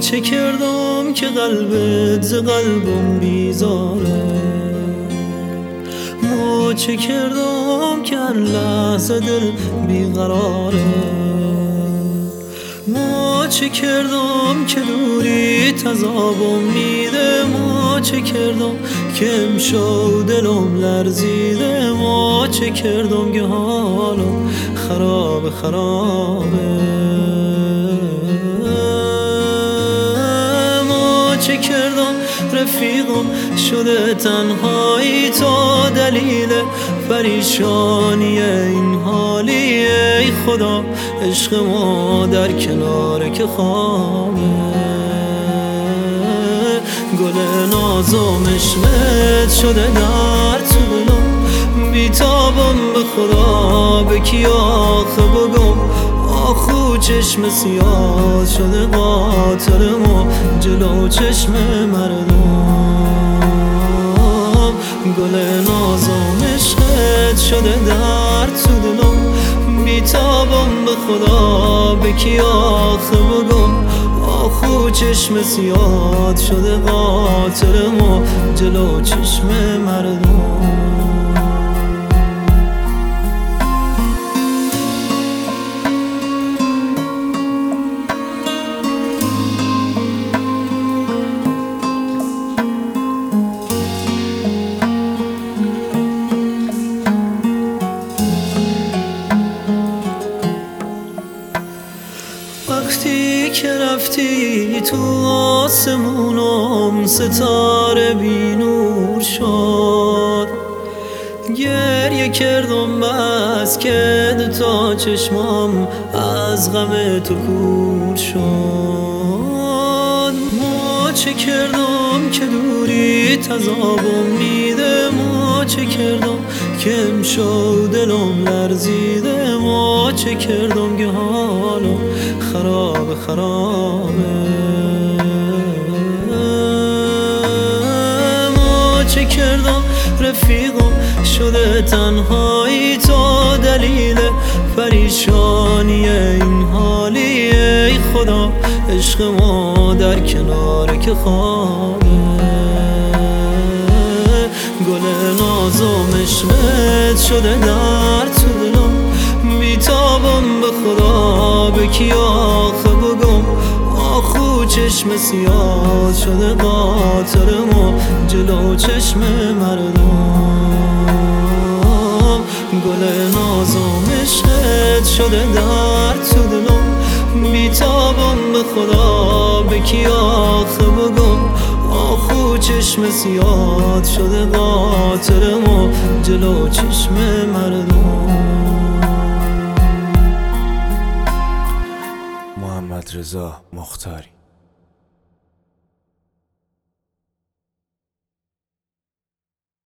چه کردم که قلبت ز قلبم بیزاره؟ ما چه کردم که هر لحظه دل بیقراره؟ ما چه کردم که دوری تذابم میده؟ ما چه کردم که امشب دلم لرزیده؟ ما چه کردم که حالم خرابه ما چه کردم رفیقم شده تنهایی تا دلیل پریشانی این حالی؟ ای خدا عشق ما در کنار که خوابه، گل نازم عشقت شده در تو دلم، بیتابم به خدا به کی آخه بگم؟ آخو چشم سیاه شده قاتل ما جلو چشم مردم، گل نازم عشقت شده در تو دلم، بیتابم به خدا به کی آخه بگم؟ آخو چشم سیاه شده قاتل ما جلو چشم مردم. وقتی که رفتی تو آسمونم ستاره بی نور شد، گریه کردم بس که دوتا چشمام از غم تو کور شد. ما چه کردم که دوری تذابم میده؟ ما چه کردم که امشب دلم لرزیده؟ ما چه کردم که حالم خرابه ما چه کردم رفیقم شده تنهایی تا دلیل پریشانی این حالی؟ ای خدا عشق ما در کنار که خوابه، گل نازم عشقت شده در تو دلم، بیتابم به خدا به کی آخه بگم؟ آخو چشم سیاه شده قاتل ما جلو چشم مردم، گل نازم عشقت شده در تو دلم، بیتابم به خدا به کی آخه بگم؟ آخو چشم سیاه شده قاتل ما جلو چشم مردم. محمد رضا مختاری.